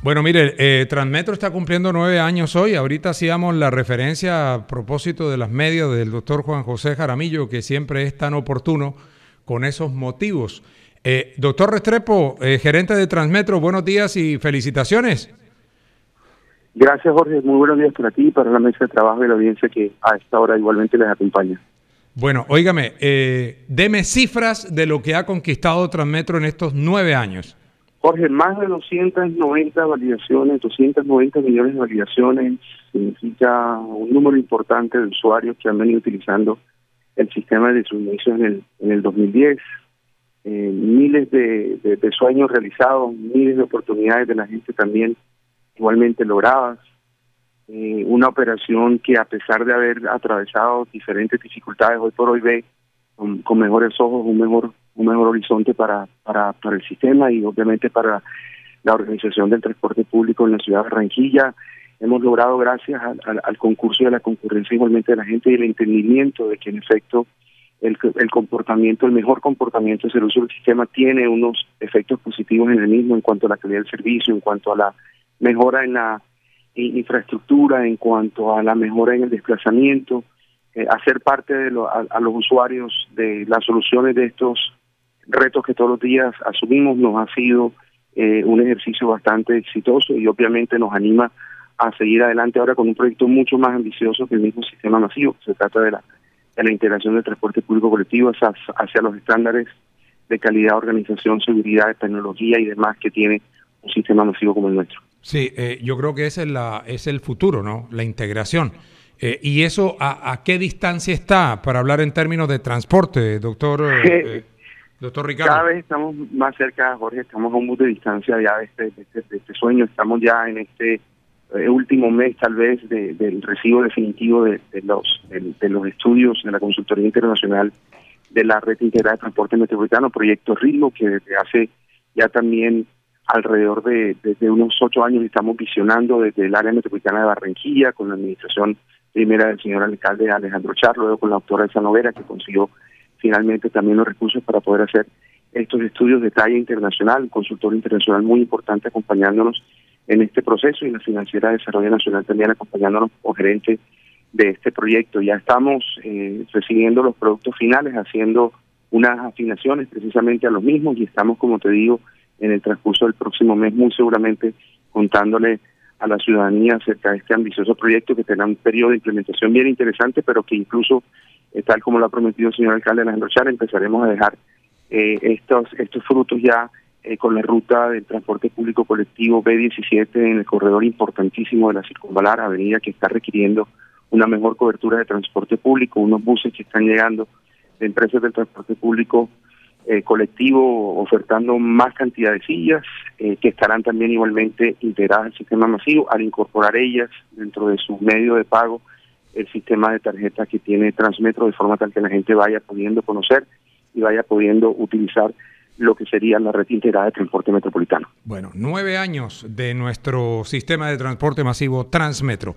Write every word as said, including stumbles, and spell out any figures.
Bueno, mire, eh, Transmetro está cumpliendo nueve años hoy. Ahorita hacíamos la referencia a propósito de las medias del doctor Juan José Jaramillo, que siempre es tan oportuno con esos motivos. Eh, doctor Restrepo, eh, gerente de Transmetro, buenos días y felicitaciones. Gracias, Jorge. Muy buenos días para ti, para la mesa de trabajo y la audiencia que a esta hora igualmente les acompaña. Bueno, óigame, eh, deme cifras de lo que ha conquistado Transmetro en estos nueve años. Jorge, más de doscientas noventa validaciones, doscientos noventa millones de validaciones, significa un número importante de usuarios que han venido utilizando el sistema de sus inicios en el, en el dos mil diez. Eh, miles de, de, de sueños realizados, miles de oportunidades de la gente también igualmente logradas. Eh, una operación que, a pesar de haber atravesado diferentes dificultades, hoy por hoy ve con, con mejores ojos un mejor un mejor horizonte para, para, para el sistema y obviamente para la organización del transporte público en la ciudad de Barranquilla. Hemos logrado, gracias al, al, al concurso y a la concurrencia igualmente de la gente y el entendimiento de que en efecto el, el comportamiento, el mejor comportamiento hacia el uso del sistema tiene unos efectos positivos en el mismo en cuanto a la calidad del servicio, en cuanto a la mejora en la infraestructura, en cuanto a la mejora en el desplazamiento, eh, hacer parte de lo, a, a los usuarios de las soluciones de estos retos que todos los días asumimos. Nos ha sido eh, un ejercicio bastante exitoso y obviamente nos anima a seguir adelante ahora con un proyecto mucho más ambicioso que el mismo sistema masivo. Se trata de la, de la integración del transporte público colectivo hacia, hacia los estándares de calidad, organización, seguridad, tecnología y demás que tiene un sistema masivo como el nuestro. Sí, eh, yo creo que ese es, la, es el futuro, ¿no? La integración. Eh, ¿Y eso a, a qué distancia está para hablar en términos de transporte, doctor? Eh, Doctor Ricardo. Cada vez estamos más cerca, Jorge, estamos a un mundo de distancia ya de este, de este, de este sueño. Estamos ya en este eh, último mes, tal vez, de, del recibo definitivo de, de los de, de los estudios de la Consultoría Internacional de la Red Integrada de Transporte Metropolitano, Proyecto Ritmo, que desde hace ya también alrededor de, de, de unos ocho años estamos visionando desde el área metropolitana de Barranquilla, con la administración primera del señor alcalde Alejandro Char, luego con la doctora Elsa Noguera, que consiguió finalmente también los recursos para poder hacer estos estudios de talla internacional, un consultor internacional muy importante acompañándonos en este proceso y la Financiera de Desarrollo Nacional también acompañándonos como gerente de este proyecto. Ya estamos eh, recibiendo los productos finales, haciendo unas afinaciones precisamente a los mismos y estamos, como te digo, en el transcurso del próximo mes muy seguramente contándole a la ciudadanía acerca de este ambicioso proyecto que tendrá un periodo de implementación bien interesante, pero que incluso tal como lo ha prometido el señor alcalde Alejandro Char, empezaremos a dejar eh, estos estos frutos ya eh, con la ruta del transporte público colectivo B diecisiete en el corredor importantísimo de la Circunvalar, avenida que está requiriendo una mejor cobertura de transporte público, unos buses que están llegando de empresas del transporte público eh, colectivo ofertando más cantidad de sillas, eh, que estarán también igualmente integradas al sistema masivo al incorporar ellas dentro de su medio de pago el sistema de tarjetas que tiene Transmetro, de forma tal que la gente vaya pudiendo conocer y vaya pudiendo utilizar lo que sería la red integrada de transporte metropolitano. Bueno, nueve años de nuestro sistema de transporte masivo Transmetro.